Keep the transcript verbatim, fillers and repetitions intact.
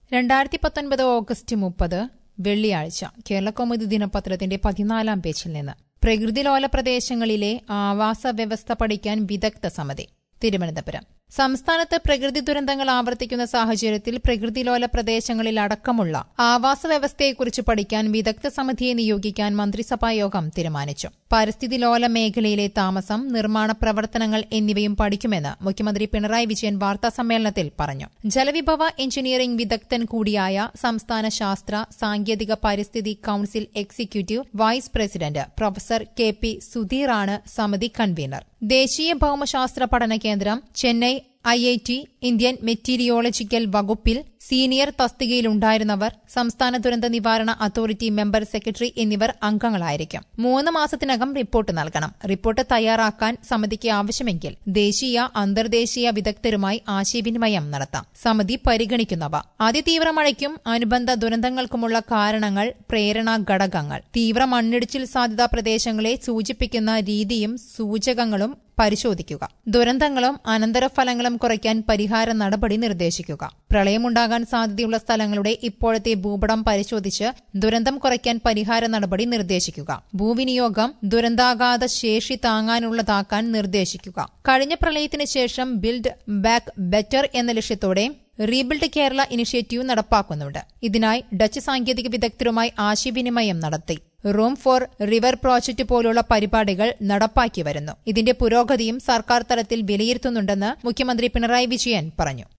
രണ്ടായിരത്തി പത്തൊൻപത് ഓഗസ്റ്റ് മുപ്പത് വെള്ളിയാഴ്ച കേരളകൗമുദി ദിനപത്രത്തിന്റെ പതിനാലാം പേജിൽ നിന്ന് പ്രകൃതിലോല പ്രദേശങ്ങളിലെ ആവാസ വ്യവസ്ഥ പഠിക്കാൻ വിദഗ്ധ സമിതി. തിരുവനന്തപുരം. സംസ്ഥാനത്ത് പ്രകൃതി ദുരന്തങ്ങൾ ആവർത്തിക്കുന്ന സാഹചര്യത്തിൽ പ്രകൃതിലോല പ്രദേശങ്ങളിൽ അടക്കമുള്ള ആവാസ വ്യവസ്ഥയെക്കുറിച്ച് പഠിക്കാൻ വിദഗ്ധ സമിതിയെ നിയോഗിക്കാൻ മന്ത്രിസഭായോഗം തീരുമാനിച്ചു. പരിസ്ഥിതി ലോല മേഖലയിലെ താമസം, നിർമ്മാണ പ്രവർത്തനങ്ങൾ എന്നിവയും പഠിക്കുമെന്ന് മുഖ്യമന്ത്രി പിണറായി വിജയൻ വാർത്താസമ്മേളനത്തിൽ പറഞ്ഞു. ജലവിഭവ എഞ്ചിനീയറിംഗ് വിദഗ്ധൻ കൂടിയായ സംസ്ഥാന ശാസ്ത്ര സാങ്കേതിക പരിസ്ഥിതി council executive vice president professor K P സുധീറാണ് സമിതി കൺവീനർ. ദേശീയ ഭൌമശാസ്ത്ര പഠന കേന്ദ്രം, Chennai I I T, Indian meteorological വകുപ്പിൽ സീനിയർ തസ്തികയിലുണ്ടായിരുന്നവർ, സംസ്ഥാന ദുരന്ത നിവാരണ അതോറിറ്റി മെമ്പർ സെക്രട്ടറി എന്നിവർ അംഗങ്ങളായിരിക്കും. മൂന്ന് മാസത്തിനകം റിപ്പോർട്ട് നൽകണം. റിപ്പോർട്ട് തയ്യാറാക്കാൻ സമിതിക്ക് ആവശ്യമെങ്കിൽ ദേശീയ അന്തർദേശീയ വിദഗ്ധരുമായി ആശയവിനിമയം നടത്താം. സമിതി പരിഗണിക്കുന്നവ: അതിതീവ്ര മഴയ്ക്കും അനുബന്ധ ദുരന്തങ്ങൾക്കുമുള്ള കാരണങ്ങൾ, പ്രേരണാ ഘടകങ്ങൾ, തീവ്ര മണ്ണിടിച്ചിൽ സാധ്യതാ പ്രദേശങ്ങളെ സൂചിപ്പിക്കുന്ന രീതിയും സൂചകങ്ങളും പരിശോധിക്കുക. ദുരന്തങ്ങളും അനന്തരഫലങ്ങളും കുറയ്ക്കാൻ പരിഹാര നടപടി നിർദ്ദേശിക്കുക. പ്രളയമുണ്ടാകാൻ സാധ്യതയുള്ള സ്ഥലങ്ങളുടെ ഇപ്പോഴത്തെ ഭൂപടം പരിശോധിച്ച് ദുരന്തം കുറയ്ക്കാൻ പരിഹാര നടപടി നിർദ്ദേശിക്കുക. ഭൂവിനിയോഗം ദുരന്താഘാത ശേഷി താങ്ങാനുള്ളതാക്കാൻ നിർദ്ദേശിക്കുക. കഴിഞ്ഞ പ്രളയത്തിന് ശേഷം ബിൽഡ് ബാക്ക് ബെറ്റർ എന്ന ലക്ഷ്യത്തോടെ റീബിൽഡ് കേരള ഇനിഷ്യേറ്റീവ് നടപ്പാക്കുന്നുണ്ട്. ഇതിനായി ഡച്ച് സാങ്കേതിക വിദഗ്ധരുമായി ആശയവിനിമയം നടത്തി. റൂം ഫോർ റിവർ പ്രോജക്ട് പോലുള്ള പരിപാടികൾ നടപ്പാക്കി വരുന്നു. ഇതിന്റെ പുരോഗതിയും സർക്കാർ തലത്തിൽ വിലയിരുത്തുന്നുണ്ടെന്ന് മുഖ്യമന്ത്രി പിണറായി വിജയൻ പറഞ്ഞു.